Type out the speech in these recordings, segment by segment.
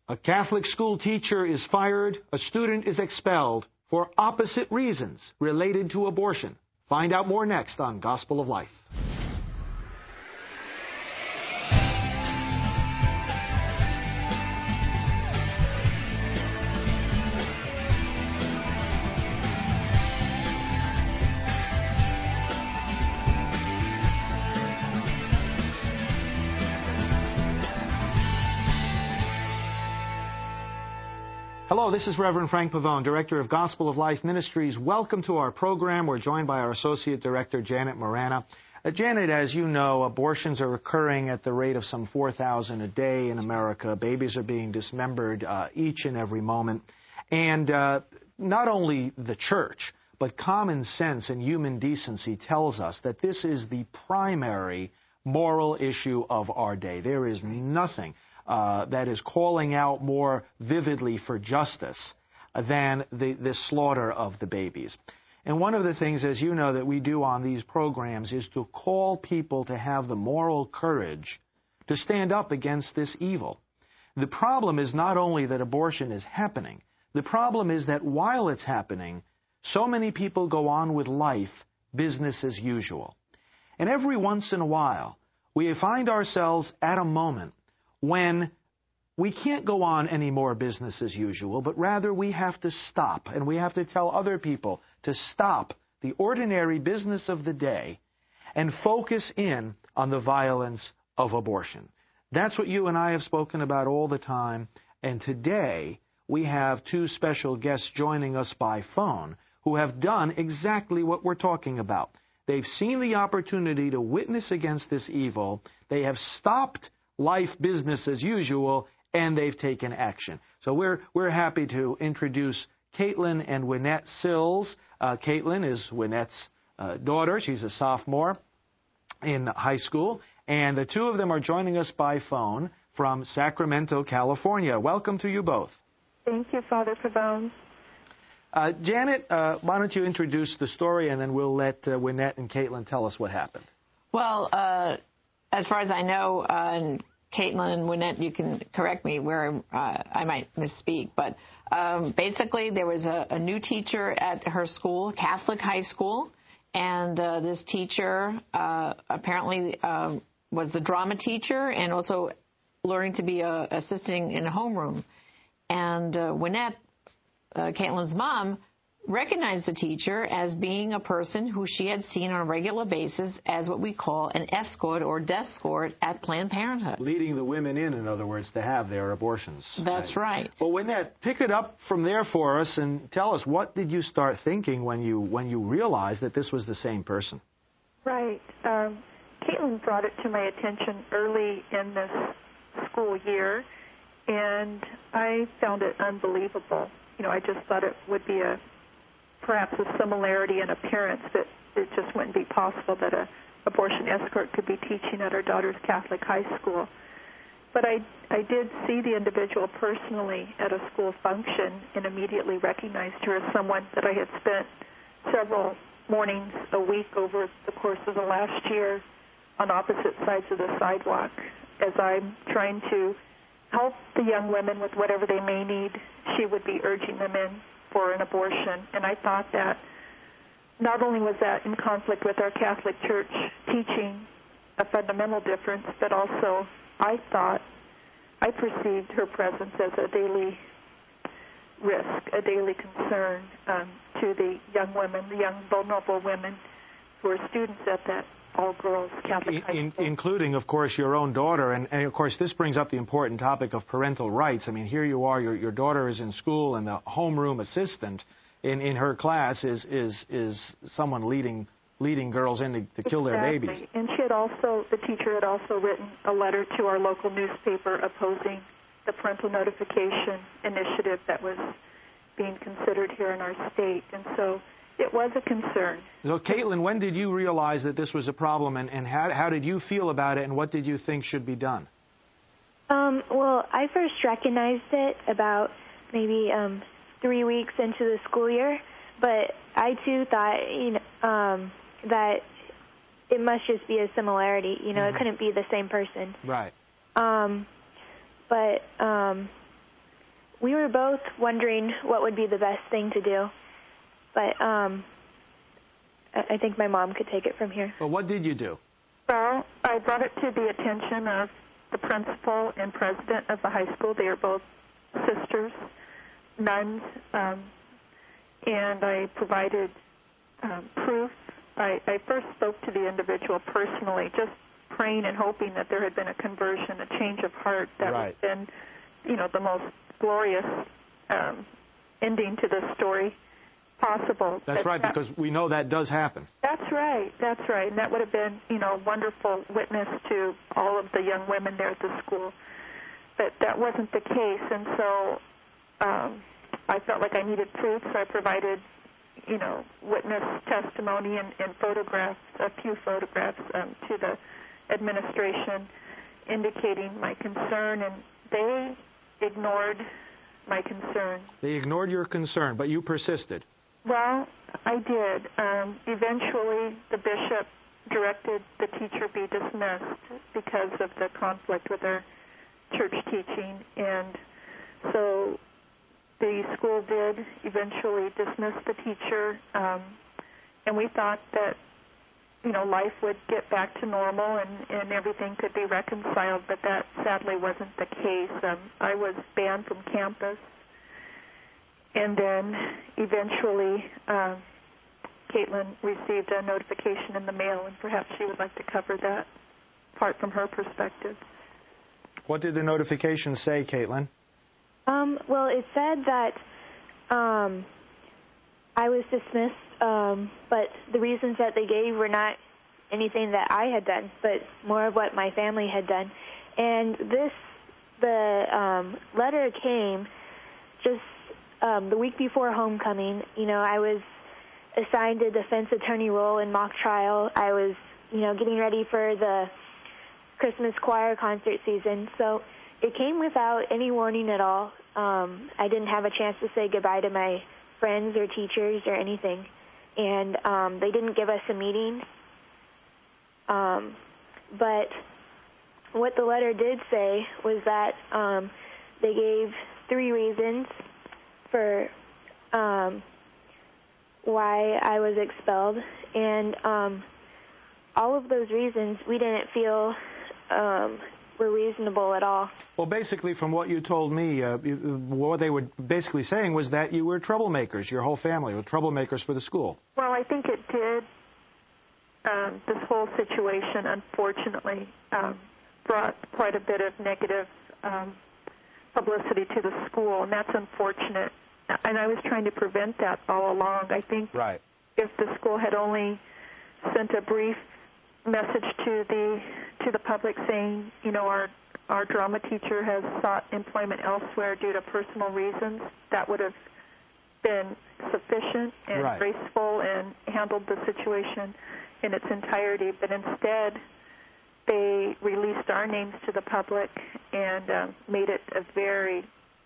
A Catholic school teacher is fired, a student is expelled for opposite reasons related to abortion. Find out more next on Gospel of Life. Hello, this is Reverend Frank Pavone, Director of Gospel of Life Ministries. Welcome to our program. We're joined by our Associate Director, Janet Marana. Janet, as you know, abortions are occurring at the rate of some 4,000 a day in America. Babies are being dismembered each and every moment. And not only the church, but common sense and human decency tells us that this is the primary moral issue of our day. There is nothing that is calling out more vividly for justice than the slaughter of the babies. And one of the things, as you know, that we do on these programs is to call people to have the moral courage to stand up against this evil. The problem is not only that abortion is happening, the problem is that while it's happening, so many people go on with life business as usual. And every once in a while, we find ourselves at a moment when we can't go on any more business as usual, but rather we have to stop, and we have to tell other people to stop the ordinary business of the day and focus in on the violence of abortion. That's what you and I have spoken about all the time, and today we have two special guests joining us by phone who have done exactly what we're talking about. They've seen the opportunity to witness against this evil. They have stopped life business as usual, and they've taken action. So we're happy to introduce Caitlin and Wynette Sills. Caitlin is Wynette's daughter. She's a sophomore in high school, and the two of them are joining us by phone from Sacramento, California. Welcome to you both. Thank you, Father Pavone. Janet, why don't you introduce the story, and then we'll let Wynette and Caitlin tell us what happened. Well, as far as I know, and Caitlin and Wynette, you can correct me where I might misspeak, but basically there was a new teacher at her school, Catholic high school, and this teacher apparently was the drama teacher and also learning to be assisting in a homeroom. And Wynette, Caitlin's mom, recognized the teacher as being a person who she had seen on a regular basis as what we call an escort or descort at Planned Parenthood. Leading the women in other words, to have their abortions. That's right. Well, Wynette, pick it up from there for us and tell us, what did you start thinking when you realized that this was the same person? Right. Caitlin brought it to my attention early in this school year, and I found it unbelievable. I just thought it would be perhaps a similarity in appearance that it just wouldn't be possible that an abortion escort could be teaching at our daughter's Catholic high school. But I did see the individual personally at a school function and immediately recognized her as someone that I had spent several mornings a week over the course of the last year on opposite sides of the sidewalk as I'm trying to help the young women with whatever they may need. She would be urging them in for an abortion. And I thought that not only was that in conflict with our Catholic Church teaching a fundamental difference, but also I perceived her presence as a daily risk, a daily concern to the young women, the young vulnerable women who are students at that all-girls Catholic high school. Including, of course, your own daughter. And, of course, this brings up the important topic of parental rights. I mean, here you are, your daughter is in school, and the homeroom assistant in her class is someone leading girls in to kill their babies. And the teacher had also written a letter to our local newspaper opposing the parental notification initiative that was being considered here in our state. And so it was a concern. So, Caitlin, when did you realize that this was a problem, and how did you feel about it, and what did you think should be done? Well, I first recognized it about maybe 3 weeks into the school year, but I, too, thought, that it must just be a similarity. It couldn't be the same person. Right. we were both wondering what would be the best thing to do. But I think my mom could take it from here. Well, what did you do? Well, I brought it to the attention of the principal and president of the high school. They are both sisters, nuns, and I provided proof. I first spoke to the individual personally, just praying and hoping that there had been a conversion, a change of heart that would have been, the most glorious ending to this story possible. That's right, because we know that does happen. That's right. And that would have been, a wonderful witness to all of the young women there at the school. But that wasn't the case, and so I felt like I needed proof, so I provided, witness testimony and photographs, a few photographs to the administration indicating my concern, and they ignored my concern. They ignored your concern, but you persisted. Well, I did. Eventually, the bishop directed the teacher be dismissed because of the conflict with her church teaching, and so the school did eventually dismiss the teacher, and we thought that, life would get back to normal and everything could be reconciled, but that sadly wasn't the case. I was banned from campus. And then eventually, Caitlin received a notification in the mail, and perhaps she would like to cover that part from her perspective. What did the notification say, Caitlin? Well, it said that I was dismissed, but the reasons that they gave were not anything that I had done, but more of what my family had done. And the letter came just the week before homecoming. I was assigned a defense attorney role in mock trial. I was, getting ready for the Christmas choir concert season. So it came without any warning at all. I didn't have a chance to say goodbye to my friends or teachers or anything. And they didn't give us a meeting. But what the letter did say was that they gave 3 reasons for why I was expelled, and all of those reasons we didn't feel were reasonable at all. Well, basically, from what you told me, what they were basically saying was that you were troublemakers, your whole family were troublemakers for the school. Well, I think it did. This whole situation, unfortunately, brought quite a bit of negative publicity to the school, and that's unfortunate. And I was trying to prevent that all along. I think if the school had only sent a brief message to the public saying, our drama teacher has sought employment elsewhere due to personal reasons, that would have been sufficient and graceful and handled the situation in its entirety. But instead, they released our names to the public and made it a very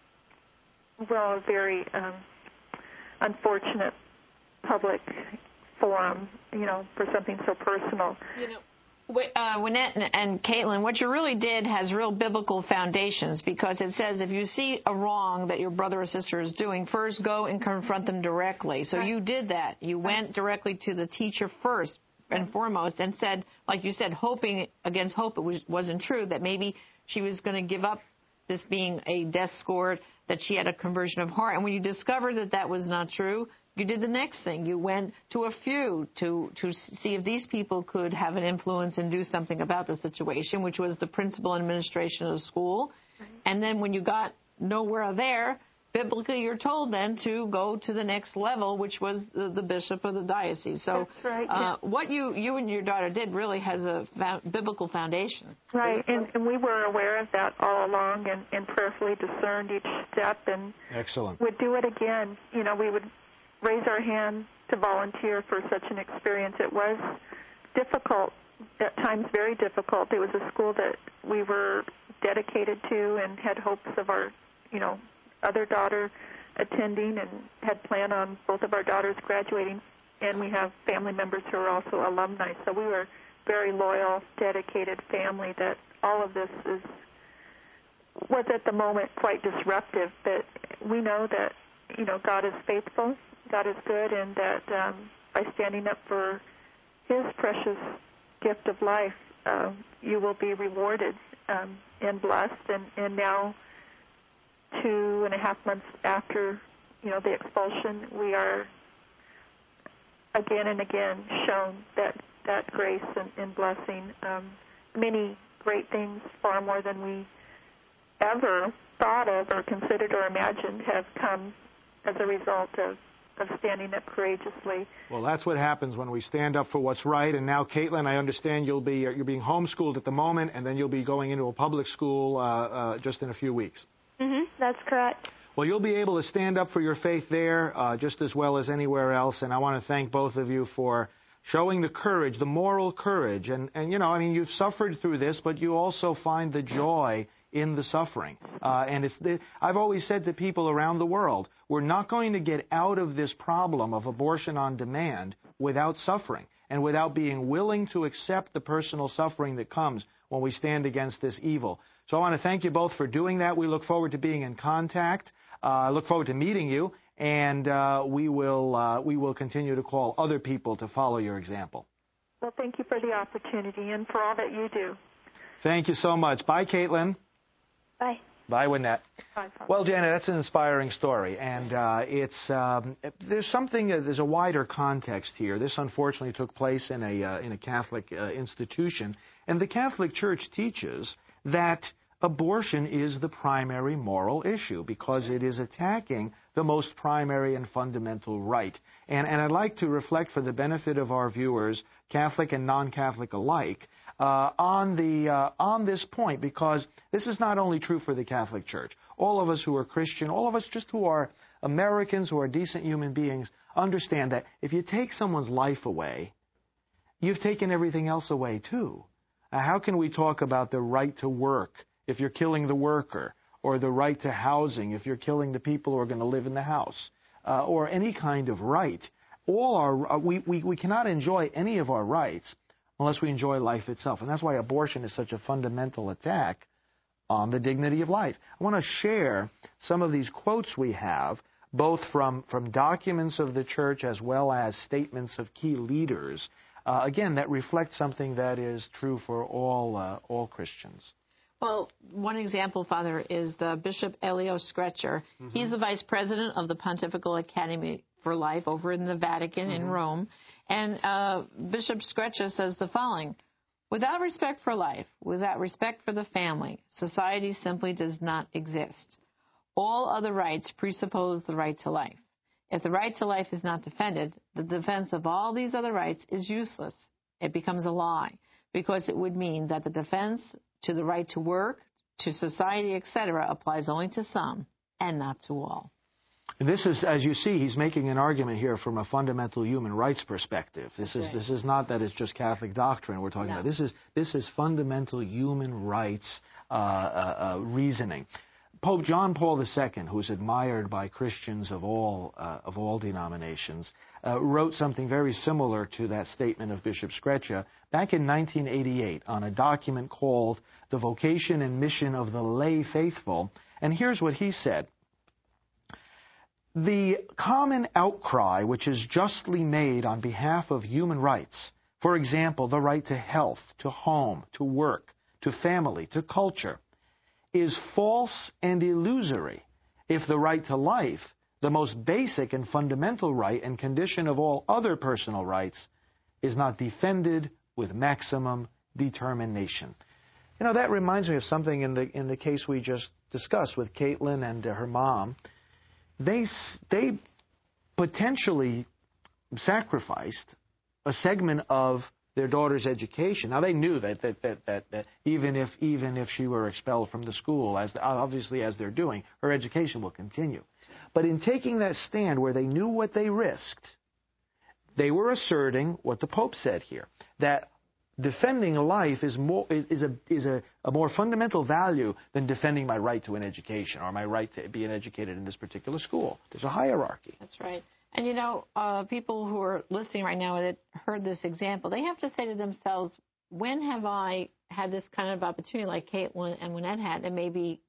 unfortunate public forum, for something so personal. Wynette and Caitlin, what you really did has real biblical foundations, because it says if you see a wrong that your brother or sister is doing, first go and confront them directly. So you did that. You went directly to the teacher first and foremost and said, like you said, hoping against hope it wasn't true, that maybe she was going to give up this being a death score, that she had a conversion of heart. And when you discovered that that was not true, you did the next thing. You went to a few to see if these people could have an influence and do something about the situation, which was the principal and administration of the school. And then when you got nowhere there, biblically you're told then to go to the next level, which was the bishop of the diocese. So what you and your daughter did really has a biblical foundation. Right, and we were aware of that all along and prayerfully discerned each step and would do it again. We would raise our hand to volunteer for such an experience. It was difficult, at times very difficult. It was a school that we were dedicated to and had hopes of our, other daughter attending and had planned on both of our daughters graduating, and we have family members who are also alumni. So we were very loyal, dedicated family that all of this was at the moment quite disruptive, but we know that, God is faithful, God is good, and that by standing up for His precious gift of life, you will be rewarded and blessed. And now, 2.5 months after, the expulsion, we are again and again shown that grace and blessing. Many great things, far more than we ever thought of or considered or imagined, have come as a result of standing up courageously. Well, that's what happens when we stand up for what's right. And now, Caitlin, I understand you're being homeschooled at the moment, and then you'll be going into a public school just in a few weeks. That's correct. Well, you'll be able to stand up for your faith there just as well as anywhere else. And I want to thank both of you for showing the courage, the moral courage. And you've suffered through this, but you also find the joy in the suffering. I've always said to people around the world, we're not going to get out of this problem of abortion on demand without suffering and without being willing to accept the personal suffering that comes when we stand against this evil. So I want to thank you both for doing that. We look forward to being in contact. I look forward to meeting you, and we will continue to call other people to follow your example. Well, thank you for the opportunity and for all that you do. Thank you so much. Bye, Caitlin. Bye. Bye, Wynette. Bye, Father. Well, Janet, that's an inspiring story, and there's a wider context here. This unfortunately took place in a Catholic institution, and the Catholic Church teaches that abortion is the primary moral issue because it is attacking the most primary and fundamental right. And I'd like to reflect for the benefit of our viewers, Catholic and non-Catholic alike, on this point, because this is not only true for the Catholic Church. All of us who are Christian, all of us just who are Americans, who are decent human beings, understand that if you take someone's life away, you've taken everything else away too. How can we talk about the right to work if you're killing the worker, or the right to housing if you're killing the people who are going to live in the house, or any kind of right? We cannot enjoy any of our rights unless we enjoy life itself. And that's why abortion is such a fundamental attack on the dignity of life. I want to share some of these quotes we have, both from documents of the Church as well as statements of key leaders, again, that reflect something that is true for all Christians. Well, one example, Father, is Bishop Elio Scretcher. He's the vice president of the Pontifical Academy for Life over in the Vatican in Rome. And Bishop Scretcher says the following: without respect for life, without respect for the family, society simply does not exist. All other rights presuppose the right to life. If the right to life is not defended, the defense of all these other rights is useless. It becomes a lie, because it would mean that the defense to the right to work, to society, etc., applies only to some and not to all. And this is, as you see, he's making an argument here from a fundamental human rights perspective. This is not that it's just Catholic doctrine we're talking about. This is fundamental human rights reasoning. Pope John Paul II, who's admired by Christians of all denominations, wrote something very similar to that statement of Bishop Scretcher back in 1988 on a document called The Vocation and Mission of the Lay Faithful. And here's what he said: the common outcry which is justly made on behalf of human rights, for example, the right to health, to home, to work, to family, to culture, is false and illusory if the right to life, the most basic and fundamental right and condition of all other personal rights, is not defended with maximum determination. You know, that reminds me of something in the case we just discussed with Caitlin and her mom. They potentially sacrificed a segment of their daughter's education. Now, they knew that even if she were expelled from the school, obviously as they're doing, her education will continue. But in taking that stand where they knew what they risked, they were asserting what the Pope said here, that defending life is a more fundamental value than defending my right to an education or my right to be educated in this particular school. There's a hierarchy. That's right. And, you know, people who are listening right now that heard this example, they have to say to themselves, when have I had this kind of opportunity like Caitlin and Wynette had, and maybe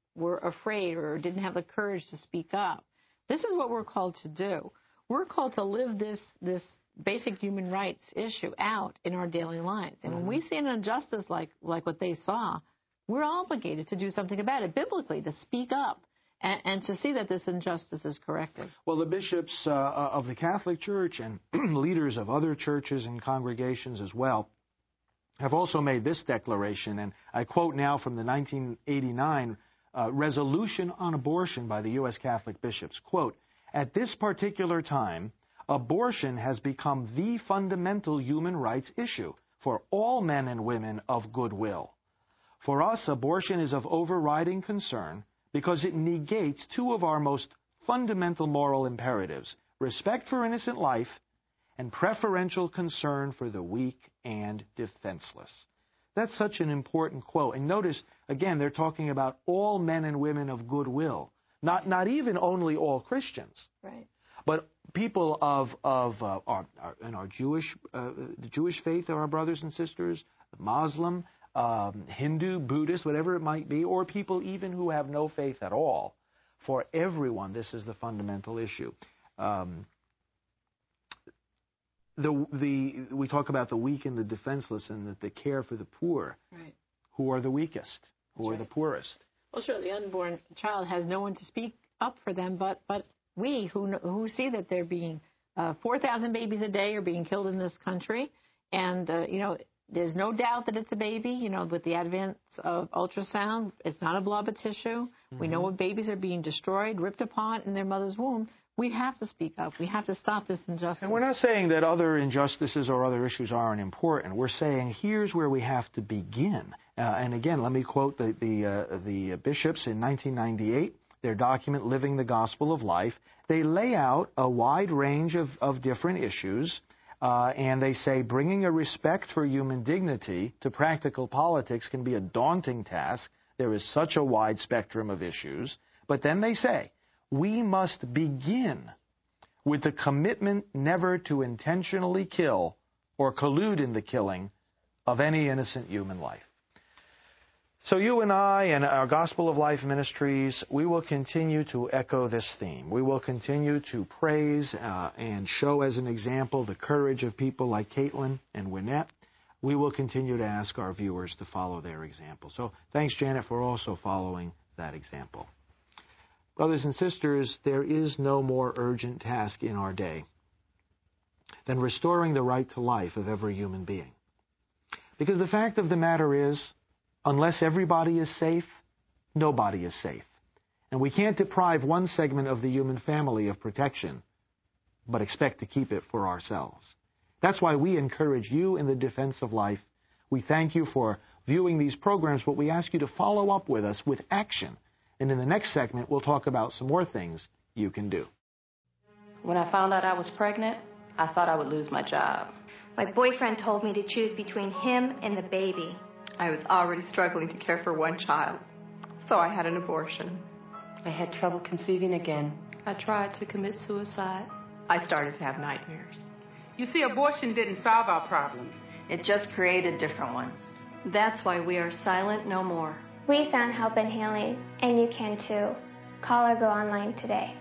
were afraid or didn't have the courage to speak up. This is what we're called to do. We're called to live this basic human rights issue out in our daily lives. And when we see an injustice like what they saw, we're obligated to do something about it biblically, to speak up and to see that this injustice is corrected. Well, the bishops of the Catholic Church and leaders of other churches and congregations as well have also made this declaration, and I quote now from the 1989 resolution on abortion by the U.S. Catholic bishops, quote, "At this particular time, abortion has become the fundamental human rights issue for all men and women of goodwill. For us, abortion is of overriding concern because it negates two of our most fundamental moral imperatives, respect for innocent life and preferential concern for the weak and defenseless." That's such an important quote. And notice, again, they're talking about all men and women of goodwill, not even only all Christians. Right. But people of our Jewish, the Jewish faith of our brothers and sisters, Muslim, Hindu, Buddhist, whatever it might be, or people even who have no faith at all. For everyone, this is the fundamental issue. We talk about the weak and the defenseless and the care for the poor. Right. Who are the weakest? Who are the poorest? Well, sure, the unborn child has no one to speak up for them, but we who see that they're being 4,000 babies a day are being killed in this country, and there's no doubt that it's a baby. With the advent of ultrasound, it's not a blob of tissue. We know what babies are being destroyed, ripped apart in their mother's womb. We have to speak up. We have to stop this injustice. And we're not saying that other injustices or other issues aren't important. We're saying here's where we have to begin. And again, let me quote the bishops in 1998, their document, Living the Gospel of Life. They lay out a wide range of different issues, and they say bringing a respect for human dignity to practical politics can be a daunting task. There is such a wide spectrum of issues. But then they say, we must begin with the commitment never to intentionally kill or collude in the killing of any innocent human life. So you and I and our Gospel of Life Ministries, we will continue to echo this theme. We will continue to praise and show as an example the courage of people like Caitlin and Wynette. We will continue to ask our viewers to follow their example. So thanks, Janet, for also following that example. Brothers and sisters, there is no more urgent task in our day than restoring the right to life of every human being. Because the fact of the matter is, unless everybody is safe, nobody is safe. And we can't deprive one segment of the human family of protection, but expect to keep it for ourselves. That's why we encourage you in the defense of life. We thank you for viewing these programs, but we ask you to follow up with us with action. And in the next segment, we'll talk about some more things you can do. When I found out I was pregnant, I thought I would lose my job. My boyfriend told me to choose between him and the baby. I was already struggling to care for one child, so I had an abortion. I had trouble conceiving again. I tried to commit suicide. I started to have nightmares. You see, abortion didn't solve our problems. It just created different ones. That's why we are silent no more. We found help and healing, and you can too. Call or go online today.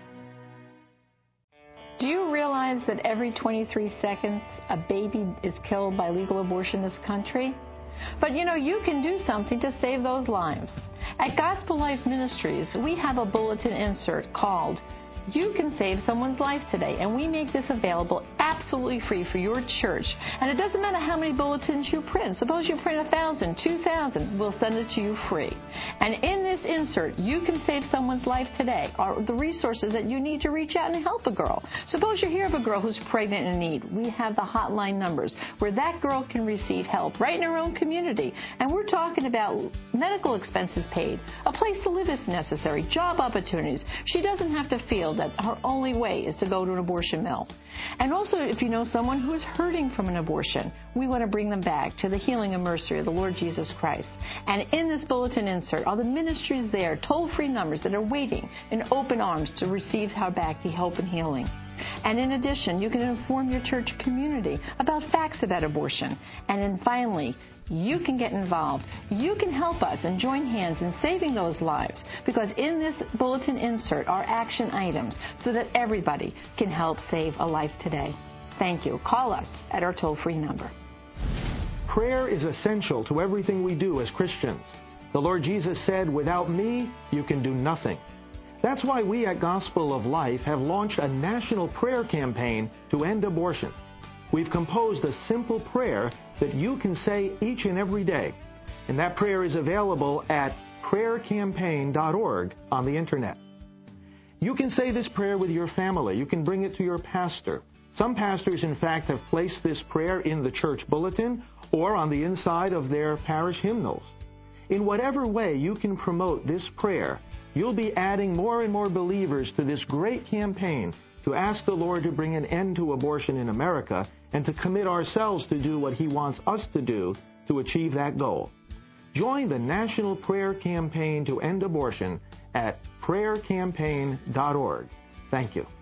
Do you realize that every 23 seconds a baby is killed by legal abortion in this country? But you can do something to save those lives. At Gospel Life Ministries, we have a bulletin insert called You Can Save Someone's Life Today, and we make this available absolutely free for your church. And it doesn't matter how many bulletins you print. Suppose you print 1,000, 2,000, we'll send it to you free. And in this insert, You Can Save Someone's Life Today, are the resources that you need to reach out and help a girl. Suppose you hear of a girl who's pregnant and in need. We have the hotline numbers where that girl can receive help right in her own community. And we're talking about medical expenses paid, a place to live if necessary, job opportunities. She doesn't have to feel that her only way is to go to an abortion mill. And also, if you know someone who is hurting from an abortion, we want to bring them back to the healing and mercy of the Lord Jesus Christ. And in this bulletin insert are the ministries there, toll-free numbers that are waiting in open arms to receive her back to help and healing. And in addition, you can inform your church community about facts about abortion. And then finally, you can get involved. You can help us and join hands in saving those lives, because in this bulletin insert are action items so that everybody can help save a life today. Thank you. Call us at our toll-free number. Prayer is essential to everything we do as Christians. The Lord Jesus said, "Without me, you can do nothing." That's why we at Gospel of Life have launched a national prayer campaign to end abortion. We've composed a simple prayer that you can say each and every day. And that prayer is available at prayercampaign.org on the Internet. You can say this prayer with your family. You can bring it to your pastor. Some pastors, in fact, have placed this prayer in the church bulletin or on the inside of their parish hymnals. In whatever way you can promote this prayer, you'll be adding more and more believers to this great campaign to ask the Lord to bring an end to abortion in America and to commit ourselves to do what He wants us to do to achieve that goal. Join the National Prayer Campaign to End Abortion at prayercampaign.org. Thank you.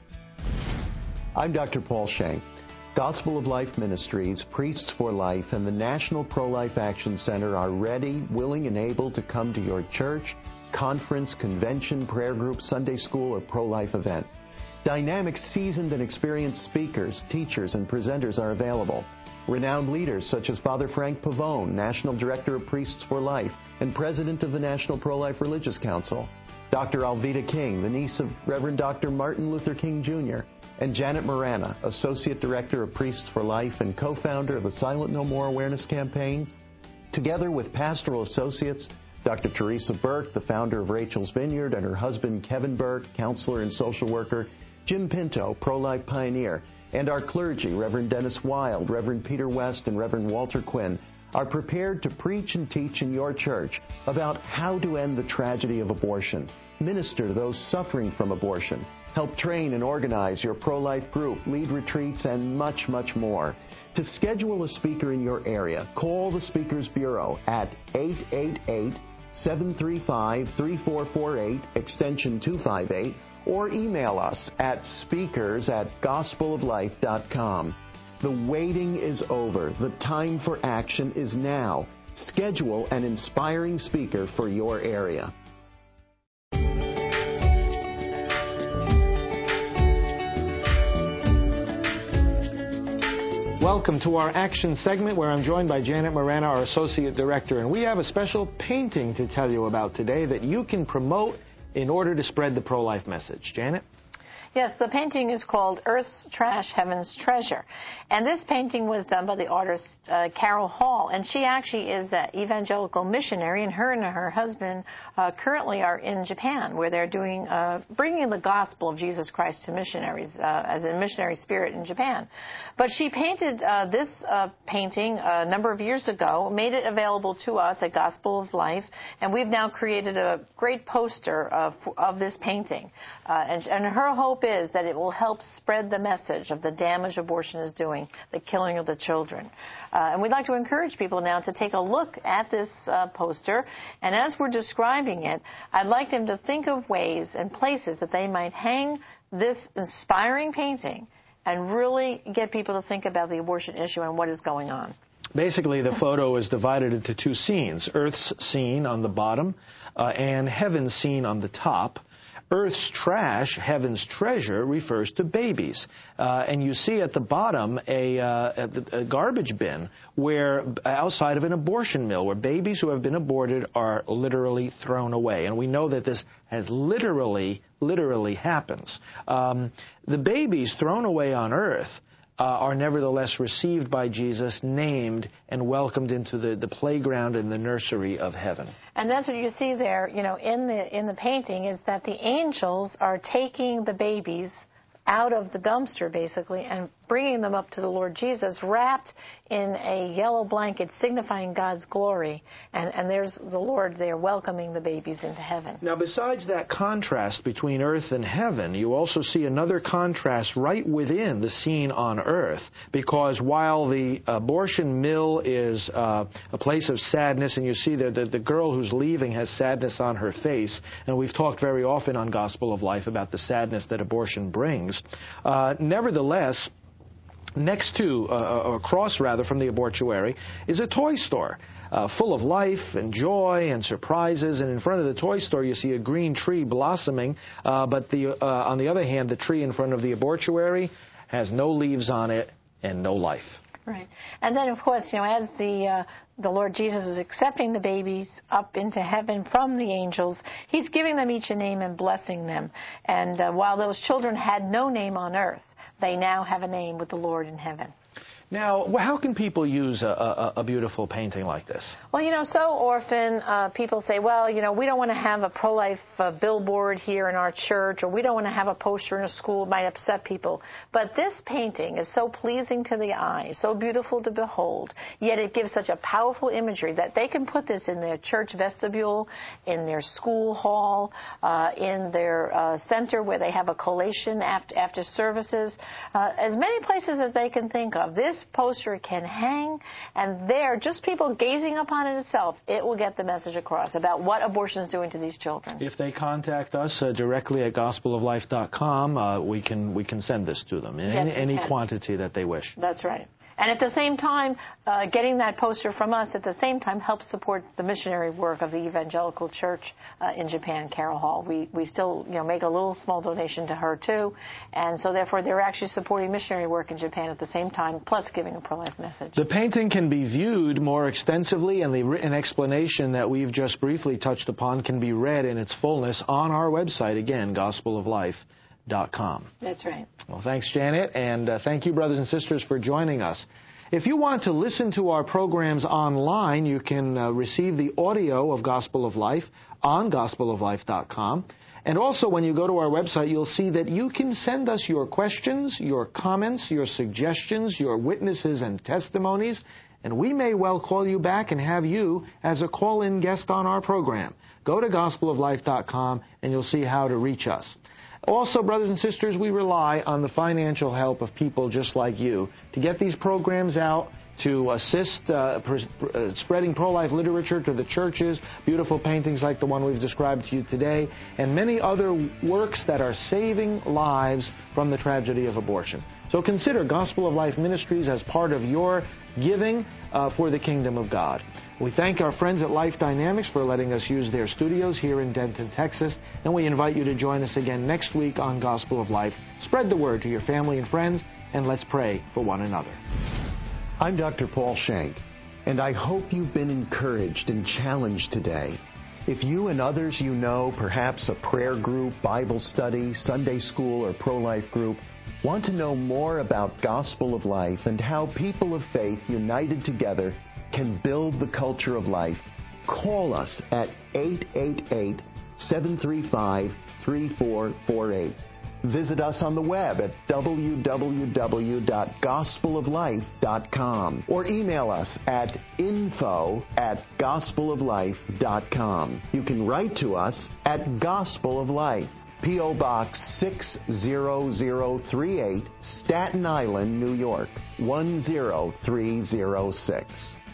I'm Dr. Paul Shank. Gospel of Life Ministries, Priests for Life, and the National Pro-Life Action Center are ready, willing, and able to come to your church, conference, convention, prayer group, Sunday school, or pro-life event. Dynamic, seasoned, and experienced speakers, teachers, and presenters are available. Renowned leaders such as Father Frank Pavone, National Director of Priests for Life and President of the National Pro-Life Religious Council, Dr. Alveda King, the niece of Reverend Dr. Martin Luther King Jr., and Janet Marana, Associate Director of Priests for Life and co-founder of the Silent No More Awareness Campaign, together with pastoral associates, Dr. Teresa Burke, the founder of Rachel's Vineyard, and her husband Kevin Burke, counselor and social worker, Jim Pinto, pro-life pioneer, and our clergy, Reverend Dennis Wild, Reverend Peter West, and Reverend Walter Quinn, are prepared to preach and teach in your church about how to end the tragedy of abortion, minister to those suffering from abortion, help train and organize your pro-life group, lead retreats, and much, much more. To schedule a speaker in your area, call the Speakers Bureau at 888-735-3448, extension 258, or email us at speakers@gospeloflife.com. The waiting is over. The time for action is now. Schedule an inspiring speaker for your area. Welcome to our action segment where I'm joined by Janet Marana, our Associate Director, and we have a special painting to tell you about today that you can promote in order to spread the pro-life message. Janet? Yes, the painting is called Earth's Trash, Heaven's Treasure. And this painting was done by the artist Carol Hall. And she actually is an evangelical missionary, and her husband currently are in Japan, where they're doing bringing the gospel of Jesus Christ to missionaries as a missionary spirit in Japan. But she painted this painting a number of years ago, made it available to us at Gospel of Life, and we've now created a great poster of this painting. And her hope is that it will help spread the message of the damage abortion is doing, the killing of the children. And we'd like to encourage people now to take a look at this poster. And as we're describing it, I'd like them to think of ways and places that they might hang this inspiring painting and really get people to think about the abortion issue and what is going on. Basically, the photo is divided into two scenes, Earth's scene on the bottom and Heaven's scene on the top. Earth's trash, Heaven's treasure, refers to babies. And you see at the bottom a garbage bin where outside of an abortion mill where babies who have been aborted are literally thrown away. And we know that this has literally happens. The babies thrown away on Earth are nevertheless received by Jesus, named, and welcomed into the playground and the nursery of heaven. And that's what you see there, in the painting, is that the angels are taking the babies out of the dumpster, basically, and bringing them up to the Lord Jesus, wrapped in a yellow blanket signifying God's glory. And there's the Lord there welcoming the babies into heaven. Now, besides that contrast between earth and heaven, you also see another contrast right within the scene on earth, because while the abortion mill is a place of sadness, and you see that the girl who's leaving has sadness on her face, and we've talked very often on Gospel of Life about the sadness that abortion brings, nevertheless, Next to, across rather, from the abortuary is a toy store full of life and joy and surprises. And in front of the toy store, you see a green tree blossoming. But on the other hand, the tree in front of the abortuary has no leaves on it and no life. Right. And then, of course, as the Lord Jesus is accepting the babies up into heaven from the angels, he's giving them each a name and blessing them. And while those children had no name on earth, they now have a name with the Lord in heaven. Now, how can people use a beautiful painting like this? Well, so often people say, well, we don't want to have a pro-life billboard here in our church, or we don't want to have a poster in a school. It might upset people. But this painting is so pleasing to the eye, so beautiful to behold, yet it gives such a powerful imagery that they can put this in their church vestibule, in their school hall, in their center where they have a collation after services, as many places as they can think of. This poster can hang, and there, just people gazing upon it itself, it will get the message across about what abortion is doing to these children. If they contact us directly at gospeloflife.com, we can send this to them in any quantity that they wish. That's right. And at the same time, getting that poster from us at the same time helps support the missionary work of the Evangelical Church in Japan, Carol Hall. We still make a little small donation to her too, and so therefore they're actually supporting missionary work in Japan at the same time, plus giving a pro-life message. The painting can be viewed more extensively, and the written explanation that we've just briefly touched upon can be read in its fullness on our website, again, gospeloflife.com. That's right. Well, thanks, Janet, and thank you, brothers and sisters, for joining us. If you want to listen to our programs online, you can receive the audio of Gospel of Life on gospeloflife.com. And also, when you go to our website, you'll see that you can send us your questions, your comments, your suggestions, your witnesses and testimonies, and we may well call you back and have you as a call-in guest on our program. Go to gospeloflife.com, and you'll see how to reach us. Also, brothers and sisters, we rely on the financial help of people just like you to get these programs out, to assist spreading pro-life literature to the churches, beautiful paintings like the one we've described to you today, and many other works that are saving lives from the tragedy of abortion. So consider Gospel of Life Ministries as part of your giving for the kingdom of God. We thank our friends at Life Dynamics for letting us use their studios here in Denton, Texas, and we invite you to join us again next week on Gospel of Life. Spread the word to your family and friends, and let's pray for one another. I'm Dr. Paul Shank, and I hope you've been encouraged and challenged today. If you and others you know, perhaps a prayer group, Bible study, Sunday school, or pro-life group, want to know more about Gospel of Life and how people of faith united together can build the culture of life, call us at 888-735-3448. Visit us on the web at www.gospeloflife.com or email us at info@gospeloflife.com. You can write to us at Gospel of Life, P.O. Box 60038, Staten Island, New York, 10306.